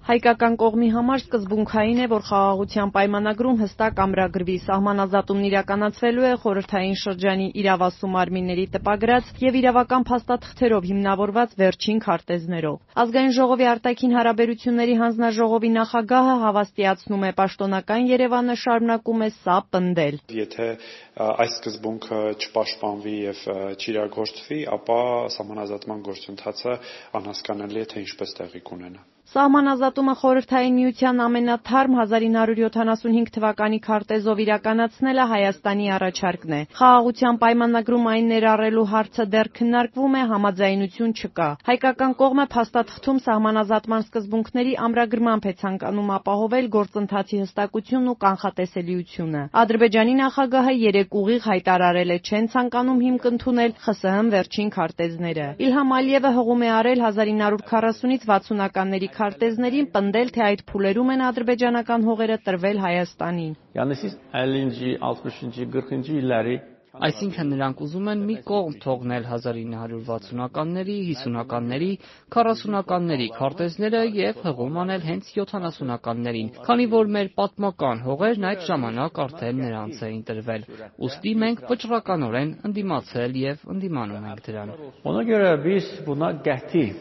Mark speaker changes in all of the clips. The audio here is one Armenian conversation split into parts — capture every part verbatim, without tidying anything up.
Speaker 1: Հայկական կողմի համար սկզբունքային է, որ խաղաղության պայմանագրում հստակ ամրագրվի սահմանազատումն իրականացվելու է խորհրդային շրջանի իրավասու մարմինների տպագրած և իրավական փաստաթղթերով հիմնավորված վերջին քարտեզներով։ Ազգային ժողովի արտաքին հարաբերությունների հանձնաժողովի նախագահը հավաստիացնում է, պաշտոնական Երևանը շարունակում է սա պնդել։
Speaker 2: Եթե այս սկզբունքը չպաշտպանվի և չիրագործվի, ապա սահմանազատման գործընթացը անհասկանալի է, թե ինչպես տեղի կունենա։
Speaker 1: Սահմանազատումը Խորհրդային Միության ամենաթարմ հազար ինը հարյուր յոթանասունհինգ թվականի քարտեզով իրականացնելը Հայաստանի առաջարկն է։ Խաղաղության պայմանագրում այն ներառելու հարցը դեռ քննարկվում է, համաձայնություն չկա։ Հայկական կողմը փաստաթղթում սահմանազատման սկզբունքների ամրագրմամբ է ցանկանում ապահովել գործընթացի հստակությունն ու կանխատեսելիությունը։ Ադրբեջանի նախագահը երեկ ուղիղ հայտարարել է, չեն ցանկանում հիմք ընդունել ԽՍՀՄ վերջին քարտեզները։ Իլհամ Ալիևը հղում է արել հազար ինը հարյուր քառասունից վաթսունականների քարտեզներին, պնդել, թե այդ փուլերում են ադրբեջանական հողերը տրվել Հայաստանին։
Speaker 3: Այսինքն նրանք ուզում են մի կողմ թողնել հազար ինը հարյուր վաթսունականների, հիսունականների, քառասունականների քարտեզները և հղում անել հենց յոթանասունականներին, քանի որ մեր պատմական հողերն այդ ժամանակ արդեն նրանց էին տրվել։ Ուստի մենք վճռականորեն ընդդիմացել և ընդդիմանում ենք դրան։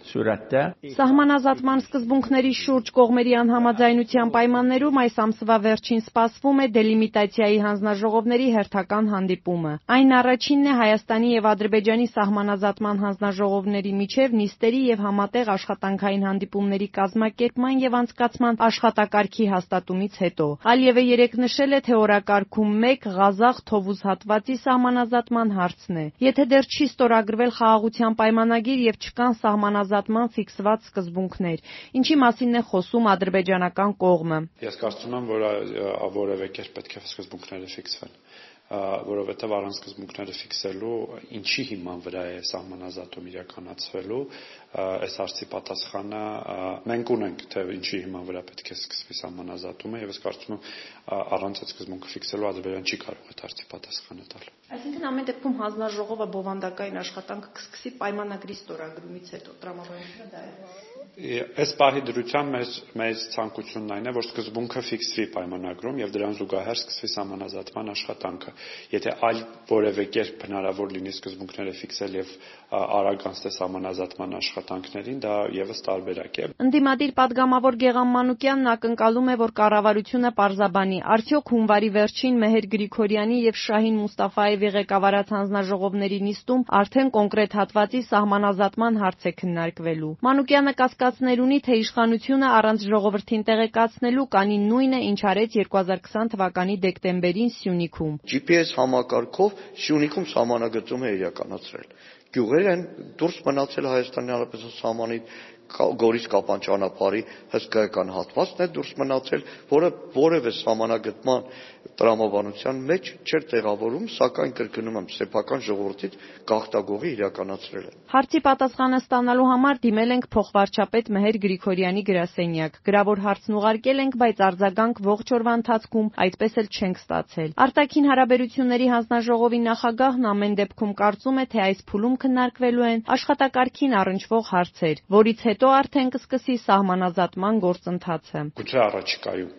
Speaker 1: Սահմանազատման սկզբունքների շուրջ կողմերի անհամաձայնության պայմաններում այս ամսվա վերջին սպասվում է դելիմիտացիայի հանձնաժողովների հերթական հանդիպումը։ Այն առաջինն է Հայաստանի և Ադրբեջանի սահմանազատման հանձնաժողովների միջև նիստերի և համատեղ աշխատանքային հանդիպումների կազմակերպման և անցկացման աշխատակարգի հաստատումից հետո։ Ալիևը երեկ նշել է, թե օրակարգում մեկ Ղազախ-Թովուզ հատվածի սահմանազատման հարցն է։ Եթե դեռ չի ստորագրվել խաղաղության պայմանագիր և չկան սահմանազատման ֆիքսված սկզբունքներ, ինչի մասին է խոսում ադրբեջանական կողմը։
Speaker 2: Ես կարծում եմ, որ որևէ կերպ պետք է սկզբունքները ֆիքսվեն, որովհետև առանց սկզբունքները ֆիքսելու ինչի հիման վրա է սահմանազատում իրականացվելու, այս հարցի պատասխանը մենք ունենք, թե ինչի հիման վրա պետք է սկսվի սահմանազատումը, և ես կարծում եմ առանց այդ սկզբունքը ֆիքսելու Ադրբեջանը չի կարող այդ հարցի պատասխանը տալ։
Speaker 1: Այսինքն ամեն դեպքում հանձնաժողովը բովանդակային աշխատանքը կսկսի պայմանագրի ստորագրումից հետո, տրամաբանությունը դա է։
Speaker 2: Այս պահի դրությամբ մեր ցանկությունն այն է, որ սկզբունքը ֆիքսվի պայմանագրում և դրան զուգահեռ սկսվի սահմանազատման աշխատանքը։ Եթե այլ որևէ կերպ հնարավոր լինի սկզբունքները ֆիքսել և արագ անցնել սահմանազատման աշխատանքներին, դա ևս տարբերակ է։
Speaker 1: Ընդդիմադիր պատգամավոր Գեղամ Մանուկյանն ակնկալում է, որ կառավարությունը պարզաբանի, արդյոք հունվարի վերջին Մեհեր Գրիգորյանի և Շահին Մուստաֆաևի ղեկավարած հանձնաժողովների նիստում արդեն կոնկրետ հատվածի սահմանազատման հարց է քննարկվելու։ Մանուկյանը կասկածներ ունի, թե իշխանությունը առանց ժողովրդին տեղեկացնելու կանի նույնը, ինչ արեց երկու հազար քսան թվականի դեկտեմբերին Սյունիքում։
Speaker 4: Ջի Պի Էս համակարգով Սյունիքում սահմանագծում է իրականացրել։ Գյուղեր են դուրս մնացել Հայաստանի Հանրապետության սահմանից, Գորիս-Կապան ճանապարհի հսկայական հատվածն է դուրս մնացել, որը որևէ սահմանագծման տրամաբանության մեջ չէր տեղավորում, սակայն կրկնում եմ, սեփական ժողովրդից գաղթագողի իրականացրել է։
Speaker 1: Հարցի պատասխանը ստանալու համար դիմել ենք փոխվարչապետ Մեհեր Գրիգորյանի գրասենյակ։ Գրավոր հարցն ուղարկել ենք, բայց արձագանք ողջ օրվա ընթացքում այդպես էլ չենք ստացել։ Արտաքին հարաբերությունների հանձնաժողովի նախագահն ամեն դեպքում կարծում է, թե այս փուլում քննարկվելու են աշխատակարգին առնչվող հարցեր, որից հետո արդեն կսկսի սահմանազատման գործընթացը։
Speaker 2: Գուցե առաջիկայում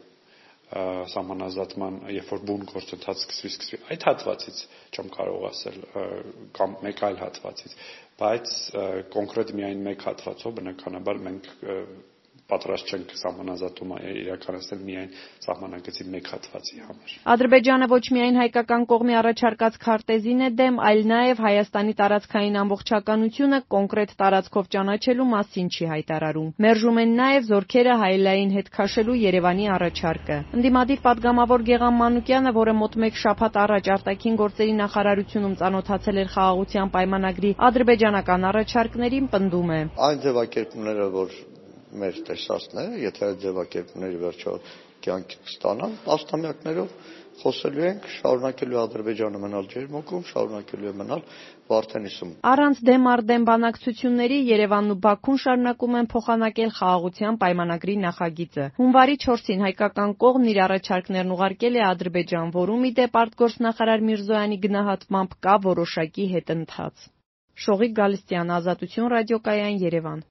Speaker 2: սահմանազատման, երբ որ բուն գործընթաց սկսվի, սկսվի այդ հատվածից, չեմ կարող ասել, կամ մեկ այլ հատվածից, բայց կոնկրետ միայն մեկ հատվածով բնականաբար մենք պատրաստ չենք սահմանազատումը իրականացնել միայն սահմանագծի մեկ հատվածի համար։
Speaker 1: Ադրբեջանը ոչ միայն հայկական կողմի առաջարկած քարտեզին է դեմ, այլ նաև Հայաստանի տարածքային ամբողջականությունը կոնկրետ տարածքով ճանաչելու մասին չի հայտարարում։ Մերժում են նաև զորքերը հայելային հետ քաշելու Երևանի առաջարկը։ Ընդդիմադիր պատգամավոր Գեղամ Մանուկյանը, որը մոտ մեկ շաբաթ առաջ արտաքին գործերի նախարարությունում ծանոթացել էր խաղաղության պայմանագրի ադրբեջանական առաջարկներին, պնդում է.
Speaker 4: Այն ձևակերպումները, որ մեր տեսածն է, եթե այդ ձևակերպումների վերջո կյանք կստանան, տասնամյակներով խոսելու ենք, շարունակելու Ադրբեջանը մնալ ջերմուկում, շարունակելու է մնալ Վարդենիսում։
Speaker 1: Առանց դեմ առ դեմ բանակցությունների Երևանն ու Բաքուն շարունակում են փոխանակել խաղաղության պայմանագրի նախագիծը։ Հունվարի չորսին հայկական կողմն իր առաջարկներն ուղարկել է Ադրբեջան, որում ի դեպ արտգործնախարար Միրզոյանի գնահատմամբ կա որոշակի հետընթաց։ Շողիկ Գալստյան, Ազատություն ռադիոկայան, Երևան։